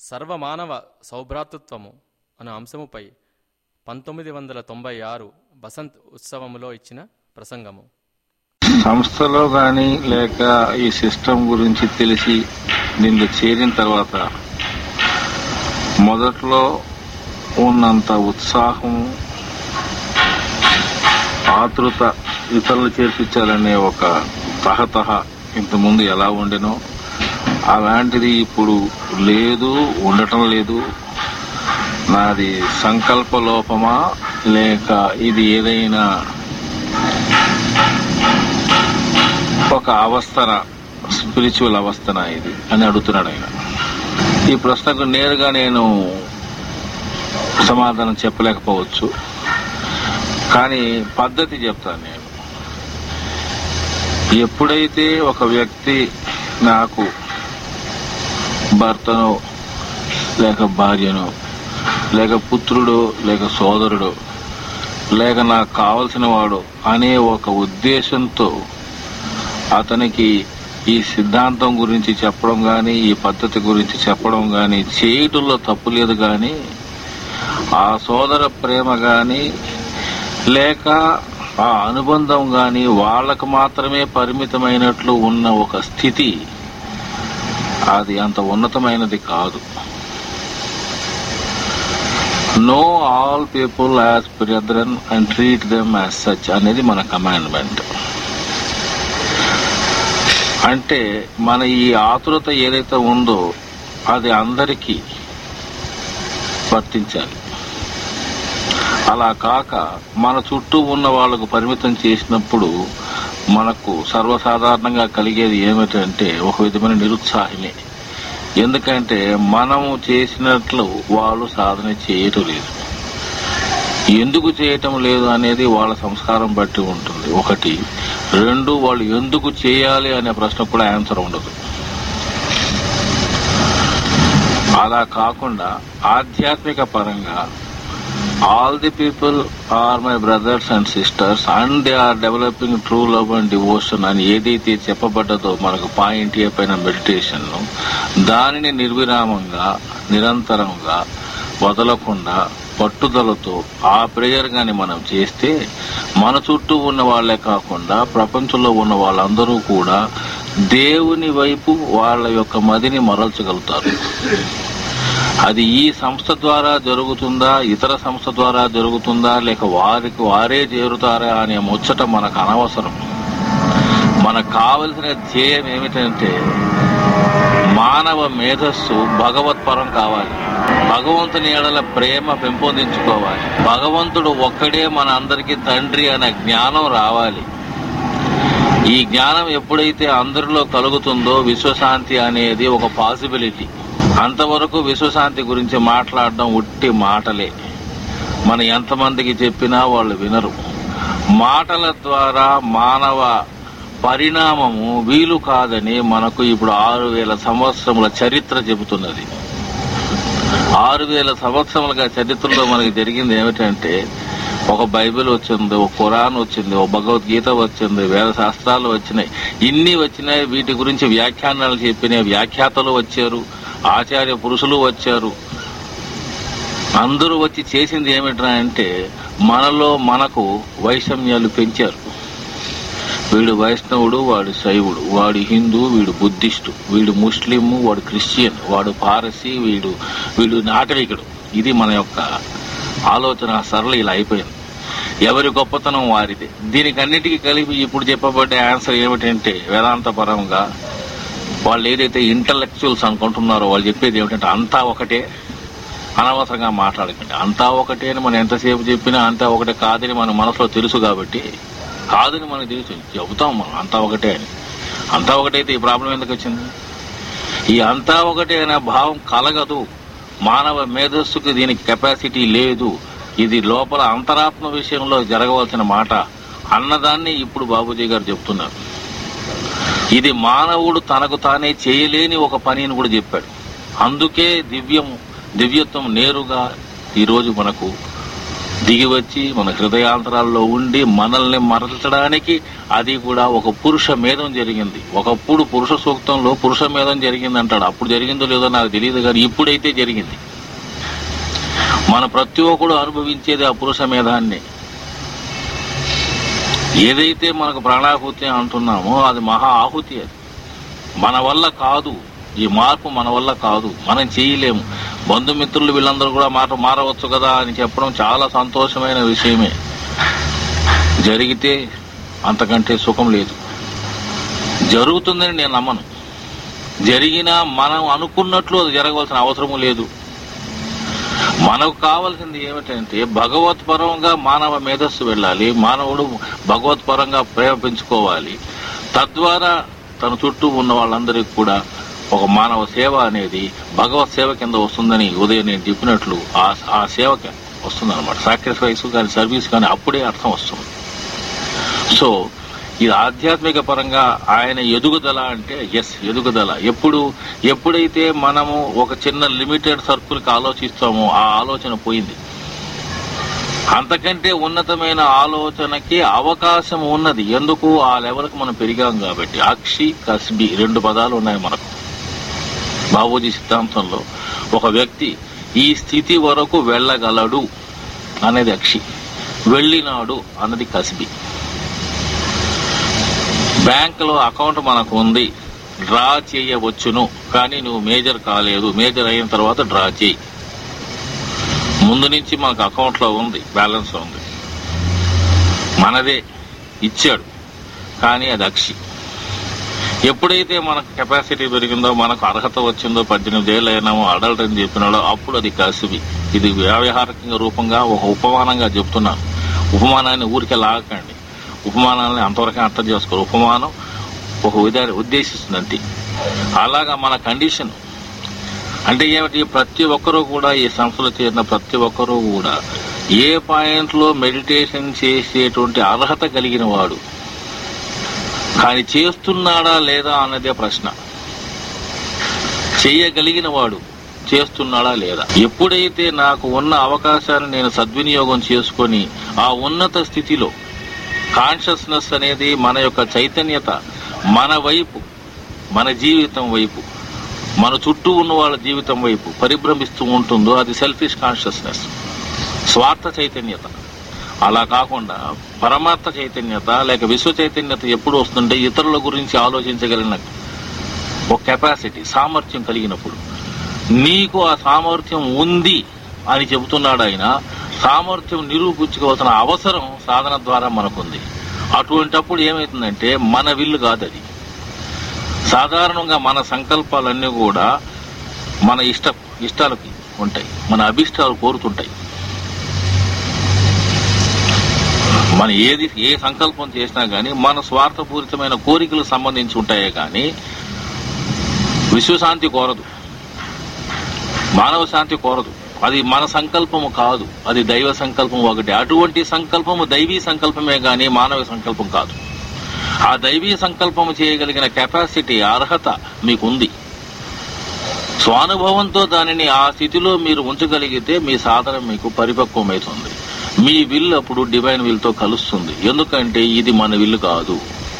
సర్వమానవ సౌభ్రాతృత్వము అనే అంశముపై 1996 బసంత్ ఉత్సవములో ఇచ్చిన ప్రసంగము. సంస్థలో కానీ లేక ఈ సిస్టమ్ గురించి తెలిసి దీనిలో చేరిన తర్వాత మొదట్లో ఉన్నంత ఉత్సాహం, ఆతృత, ఇతరులు చేర్పించాలనే ఒక తహతహ ఇంతకుముందు ఎలా ఉండెనో అలాంటిది ఇప్పుడు లేదు, ఉండటం లేదు. నాది సంకల్ప లోపమా లేక ఇది ఏదైనా ఒక అవస్థన, స్పిరిచువల్ అవస్థన ఇది అని అడుగుతున్నాడు ఆయన. ఈ ప్రశ్నకు నేరుగా నేను సమాధానం చెప్పలేకపోవచ్చు, కానీ పద్ధతి చెప్తాను నేను. ఎప్పుడైతే ఒక వ్యక్తి నాకు భర్తను లేక భార్యను లేక పుత్రుడు లేక సోదరుడు లేక నాకు కావలసిన వాడు అనే ఒక ఉద్దేశంతో అతనికి ఈ సిద్ధాంతం గురించి చెప్పడం గాని, ఈ పద్ధతి గురించి చెప్పడం గాని చేయటంలో తప్పు లేదు. గాని ఆ సోదర ప్రేమ గాని లేక ఆ అనుబంధం గాని వాళ్లకు మాత్రమే పరిమితమైనట్లు ఉన్న ఒక స్థితి, అది అంత ఉన్నతమైనది కాదు. Know all people as brethren and treat them as such అనేది మన కమాండ్మెంట్. అంటే మన ఈ ఆతురత ఏదైతే ఉందో అది అందరికీ వర్తించాలి. అలా కాక మన చుట్టూ ఉన్న వాళ్లకు పరిమితం చేసినప్పుడు మనకు సర్వసాధారణంగా కలిగేది ఏమిటంటే ఒక విధమైన నిరుత్సాహమే. ఎందుకంటే మనము చేసినట్లు వాళ్ళు సాధన చేయటం లేదు. ఎందుకు చేయటం లేదు అనేది వాళ్ళ సంస్కారం బట్టి ఉంటుంది. ఒకటి. రెండు, వాళ్ళు ఎందుకు చేయాలి అనే ప్రశ్న కూడా ఆన్సర్ ఉండదు. అలా కాకుండా ఆధ్యాత్మిక పరంగా all the people are my brothers and sisters and they are developing true love and devotion అని ఏదైతే చెప్పబడ్డదో మనకు పాయింట్ ఏ పైన మెడిటేషన్, దానిని నిర్విరామంగా నిరంతరంగా వదలకుండా పట్టుదలతో ఆ ప్రేయర్ గాని మనం చేస్తే మన చుట్టూ ఉన్న వాళ్లే కాకుండా ప్రపంచంలో ఉన్న వాళ్ళందరూ కూడా దేవుని వైపు వాళ్ళ యొక్క మదిని మరల్చగలుగుతారు. అది ఈ సంస్థ ద్వారా జరుగుతుందా, ఇతర సంస్థ ద్వారా జరుగుతుందా, లేక వారికి వారే చేరుతారా అనే ముచ్చట మనకు అనవసరం. మనకు కావలసిన ధ్యేయం ఏమిటంటే మానవ మేధస్సు భగవత్పరం కావాలి. భగవంతుని ఎడల ప్రేమ పెంపొందించుకోవాలి. భగవంతుడు ఒక్కడే మన అందరికీ తండ్రి అనే జ్ఞానం రావాలి. ఈ జ్ఞానం ఎప్పుడైతే అందరిలో కలుగుతుందో విశ్వశాంతి అనేది ఒక పాసిబిలిటీ. అంతవరకు విశ్వశాంతి గురించి మాట్లాడడం ఉట్టి మాటలే. మనం ఎంతమందికి చెప్పినా వాళ్ళు వినరు. మాటల ద్వారా మానవ పరిణామము వీలు కాదని మనకు ఇప్పుడు 6000 సంవత్సరముల చరిత్ర చెబుతున్నది. 6000 సంవత్సరములుగా చరిత్రలో మనకి జరిగింది ఏమిటంటే ఒక బైబిల్ వచ్చింది, ఒక ఖురాన్ వచ్చింది, ఒక భగవద్గీత వచ్చింది, వేద శాస్త్రాలు వచ్చినాయి. ఇన్ని వచ్చినాయి. వీటి గురించి వ్యాఖ్యానాలు చెప్పిన వ్యాఖ్యాతలు వచ్చారు, ఆచార్య పురుషులు వచ్చారు. అందరూ వచ్చి చేసింది ఏమిట్రా అంటే మనలో మనకు వైషమ్యాలు పెంచారు. వీడు వైష్ణవుడు, వాడు శైవుడు, వాడు హిందూ, వీడు బుద్ధిస్టు, వీడు ముస్లిం, వాడు క్రిస్టియన్, వాడు పారసీ, వీడు నాగరికుడు. ఇది మన యొక్క ఆలోచన సరళి ఇలా అయిపోయింది. ఎవరి గొప్పతనం వారిదే. దీనికన్నిటికీ కలిపి ఇప్పుడు చెప్పబడ్డే ఆన్సర్ ఏమిటంటే వేదాంత పరంగా వాళ్ళు ఏదైతే ఇంటలెక్చువల్స్ అనుకుంటున్నారో వాళ్ళు చెప్పేది ఏమిటంటే అంతా ఒకటే, అనవసరంగా మాట్లాడకండి. అంతా ఒకటే అని మనం ఎంతసేపు చెప్పినా అంతా ఒకటే కాదని మన మనసులో తెలుసు. కాబట్టి కాదని మనకు తెలుసు, చెబుతాం మనం అంతా ఒకటే అని. అంతా ఒకటైతే ఈ ప్రాబ్లం ఎందుకు వచ్చింది? ఈ అంతా ఒకటే అనే భావం కలగదు. మానవ మేధస్సుకి దీనికి కెపాసిటీ లేదు. ఇది లోపల అంతరాత్మ విషయంలో జరగవలసిన మాట అన్నదాన్ని ఇప్పుడు బాబూజీ గారు చెప్తున్నారు. ఇది మానవుడు తనకు తానే చేయలేని ఒక పని అని కూడా చెప్పాడు. అందుకే దివ్యత్వం నేరుగా ఈరోజు మనకు దిగి వచ్చి మన హృదయాంతరాల్లో ఉండి మనల్ని మరల్చడానికి అది కూడా ఒక పురుష మేధం జరిగింది. ఒకప్పుడు పురుష సూక్తంలో పురుష మేధం జరిగింది అంటాడు. అప్పుడు జరిగిందో లేదో నాకు తెలియదు, కానీ ఇప్పుడైతే జరిగింది. మన ప్రతి ఒక్కడు అనుభవించేది ఆ పురుష మేధాన్ని. ఏదైతే మనకు ప్రాణాహుతి అంటున్నామో అది మహా ఆహుతి. అది మన వల్ల కాదు, ఈ మార్పు మన వల్ల కాదు, మనం చేయలేము. బంధుమిత్రులు వీళ్ళందరూ కూడా మారవచ్చు కదా అని చెప్పడం చాలా సంతోషమైన విషయమే. జరిగితే అంతకంటే సుఖం లేదు. జరుగుతుందని నేను నమ్మను. జరిగినా మనం అనుకున్నట్లు అది జరగవలసిన అవసరము లేదు. మనకు కావాల్సింది ఏమిటంటే భగవత్పరంగా మానవ మేధస్సు వెళ్ళాలి. మానవుడు భగవత్పరంగా ప్రేమ పెంచుకోవాలి. తద్వారా తన చుట్టూ ఉన్న వాళ్ళందరికీ కూడా ఒక మానవ సేవ అనేది భగవత్ సేవ కింద వస్తుందని ఉదయం నేను చెప్పినట్లు ఆ సేవకి వస్తుందన్నమాట. సాక్రిఫైస్ కానీ సర్వీస్ కానీ అప్పుడే అర్థం వస్తుంది. సో ఇది ఆధ్యాత్మిక పరంగా ఆయన ఎదుగుదల అంటే ఎదుగుదల. ఎప్పుడైతే మనము ఒక చిన్న లిమిటెడ్ సర్కిల్కి ఆలోచిస్తామో ఆ ఆలోచన పోయింది. అంతకంటే ఉన్నతమైన ఆలోచనకి అవకాశం ఉన్నది. ఎందుకు? ఆ లెవెల్కి మనం పెరిగాం కాబట్టి. అక్షి కస్బి 2 పదాలు ఉన్నాయి మనకు. బాబూజీ సిద్ధాంతంలో ఒక వ్యక్తి ఈ స్థితి వరకు వెళ్ళగలడు అనేది అక్షి, వెళ్ళినాడు అన్నది కస్బి. బ్యాంకులో అకౌంట్ మనకు ఉంది, డ్రా చేయవచ్చును, కానీ నువ్వు మేజర్ కాలేదు. మేజర్ అయిన తర్వాత డ్రా చేయి. ముందు నుంచి మనకు అకౌంట్ లో ఉంది, బ్యాలెన్స్ లో ఉంది, మనదే, ఇచ్చాడు, కానీ అది అక్షి. ఎప్పుడైతే మనకు కెపాసిటీ పెరిగిందో, మనకు అర్హత వచ్చిందో, 18 ఏళ్ళు అయినామో, అడల్ట్ అని చెప్పినాడో అప్పుడు అది కసిబి. ఇది వ్యావహారికంగా రూపంగా ఒక ఉపమానంగా చెప్తున్నాను. ఉపమానాన్ని ఊరికే లాగకండి. ఉపమానాన్ని అంతవరకే అర్థం చేసుకోరు. ఉపమానం ఒక ఉద్దేశిస్తుందంటే అలాగా మన కండిషన్ అంటే ఏమిటి? ప్రతి ఒక్కరూ కూడా ఈ సంస్థలో చేరిన ప్రతి ఒక్కరూ కూడా ఏ పాయింట్ లో మెడిటేషన్ చేసేటువంటి అర్హత కలిగిన వాడు, కానీ చేస్తున్నాడా లేదా అన్నదే ప్రశ్న. చేయగలిగిన వాడు చేస్తున్నాడా లేదా? ఎప్పుడైతే నాకు ఉన్న అవకాశాన్ని నేను సద్వినియోగం చేసుకొని ఆ ఉన్నత స్థితిలో కాన్షియస్నెస్ అనేది మన యొక్క చైతన్యత మన వైపు, మన జీవితం వైపు, మన చుట్టూ ఉన్న వాళ్ళ జీవితం వైపు పరిభ్రమిస్తూ ఉంటుందో అది సెల్ఫిష్ కాన్షియస్నెస్, స్వార్థ చైతన్యత. అలా కాకుండా పరమార్థ చైతన్యత లేక విశ్వ చైతన్యత ఎప్పుడు వస్తుంటే ఇతరుల గురించి ఆలోచించగలిగిన ఒక కెపాసిటీ, సామర్థ్యం కలిగినప్పుడు. నీకు ఆ సామర్థ్యం ఉంది అని చెబుతున్నాడు ఆయన. సామర్థ్యం నిరూపించుకోవాల్సిన అవసరం సాధన ద్వారా మనకుంది. అటువంటప్పుడు ఏమవుతుందంటే మన విల్లు కాదు అది. సాధారణంగా మన సంకల్పాలన్నీ కూడా మన ఇష్టాలకి ఉంటాయి, మన అభిష్టాలు కోరుతుంటాయి. మన ఏ సంకల్పం చేసినా గానీ మన స్వార్థపూరితమైన కోరికలకు సంబంధించి ఉంటాయే గాని విశ్వశాంతి కోరదు, మానవ శాంతి కోరదు. అది మన సంకల్పము కాదు, అది దైవ సంకల్పం ఒకటి. అటువంటి సంకల్పము దైవీ సంకల్పమే గాని మానవ సంకల్పం కాదు. ఆ దైవీ సంకల్పము చేయగలిగిన కెపాసిటీ, అర్హత మీకుంది. స్వానుభవంతో దానిని ఆ స్థితిలో మీరు ఉంచగలిగితే మీ సాధన మీకు పరిపక్వమవుతుంది. మీ విల్ అప్పుడు డివైన్ విల్ తో కలుస్తుంది. ఎందుకంటే ఇది మన విల్లు కాదు.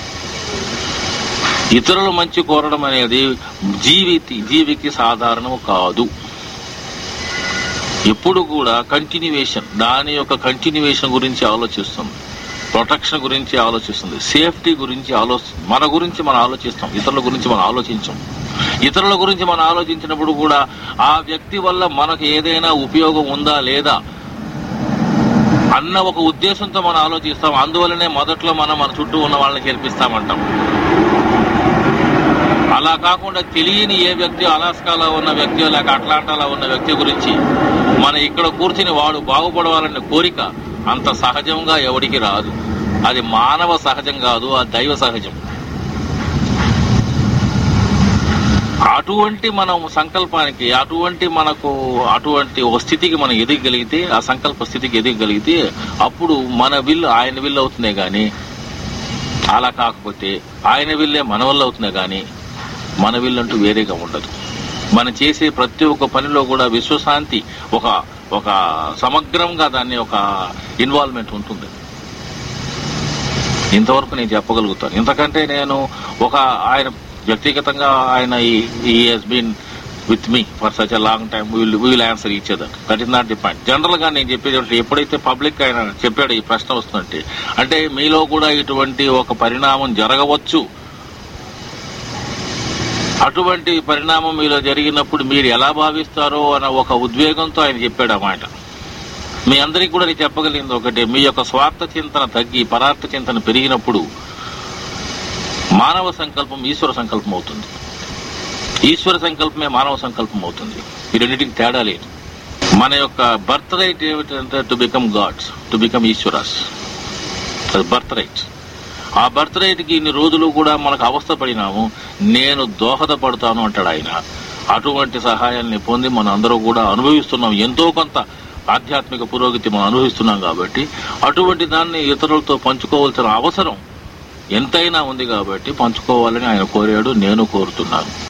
ఇతరుల మంచి కోరడం అనేది జీవికి సాధారణము కాదు. ఎప్పుడు కూడా కంటిన్యూవేషన్, దాని యొక్క కంటిన్యూవేషన్ గురించి ఆలోచిస్తుంది, ప్రొటెక్షన్ గురించి ఆలోచిస్తుంది, సేఫ్టీ గురించి ఆలోచిస్తుంది. మన గురించి మనం ఆలోచిస్తాం, ఇతరుల గురించి మనం ఆలోచించాం. ఇతరుల గురించి మనం ఆలోచించినప్పుడు కూడా ఆ వ్యక్తి వల్ల మనకు ఏదైనా ఉపయోగం ఉందా లేదా అన్న ఒక ఉద్దేశంతో మనం ఆలోచిస్తాం. అందువల్లనే మొదట్లో మనం మన చుట్టూ ఉన్న వాళ్ళని గెలిపిస్తామంటాం. అలా కాకుండా తెలియని ఏ వ్యక్తి, అలాస్కాలో ఉన్న వ్యక్తి లేక అట్లాంటాలో ఉన్న వ్యక్తి గురించి మన ఇక్కడ కూర్చుని వాడు బాగుపడవాలనే కోరిక అంత సహజంగా ఎవడికి రాదు. అది మానవ సహజం కాదు, అది దైవ సహజం. అటువంటి మనం సంకల్పానికి, అటువంటి ఒక స్థితికి మనం ఎదగగలిగితే, ఆ సంకల్ప స్థితికి ఎదగగలిగితే అప్పుడు మన విల్లు ఆయన విల్లు అవుతుందే గాని, అలా కాకపోతే ఆయన విల్లే మన వల్ల అవుతుందే గాని మన విల్లు అంటూ వేరేగా ఉండదు. మనం చేసే ప్రతి ఒక్క పనిలో కూడా విశ్వశాంతి ఒక సమగ్రంగా దాన్ని ఒక ఇన్వాల్వ్మెంట్ ఉంటుంది. ఇంతవరకు నేను చెప్పగలుగుతాను. ఇంతకంటే నేను ఆయన వ్యక్తిగతంగా ఆయన ఈ he's been with me for such a long time, will answer each other. That is not the point. General గా నేను చెప్పేది ఎప్పుడైతే పబ్లిక్ ఆయన చెప్పాడు ఈ ప్రశ్న వస్తుందంటే, అంటే మీలో కూడా ఇటువంటి ఒక పరిణామం జరగవచ్చు, అటువంటి పరిణామం మీలో జరిగినప్పుడు మీరు ఎలా భావిస్తారో అన్న ఒక ఉద్వేగంతో ఆయన చెప్పాడు ఆ మాట. మీ అందరికీ కూడా నేను చెప్పగలిగింది ఒకటే, మీ యొక్క స్వార్థ చింతన తగ్గి పరార్థ చింతన పెరిగినప్పుడు మానవ సంకల్పం ఈశ్వర సంకల్పం అవుతుంది, ఈశ్వర సంకల్పమే మానవ సంకల్పం అవుతుంది. ఈ రెండింటికి తేడా లేదు. మన యొక్క బర్త్ రైట్ ఏమిటంటే to become gods, to become Ishwaras. అది బర్త్ రైట్. ఆ బర్త్ రైట్ కి ఇన్ని రోజులు కూడా మనకు అవస్థ పడినాము, నేను దోహదపడతాను అంటాడు ఆయన. అటువంటి సహాయాన్ని పొంది మనం అందరూ కూడా అనుభవిస్తున్నాం. ఎంతో కొంత ఆధ్యాత్మిక పురోగతి మనం అనుభవిస్తున్నాం కాబట్టి అటువంటి దాన్ని ఇతరులతో పంచుకోవాల్సిన అవసరం ఎంతైనా ఉంది కాబట్టి పంచుకోవాలని ఆయన కోరాడు, నేను కోరుతున్నాను.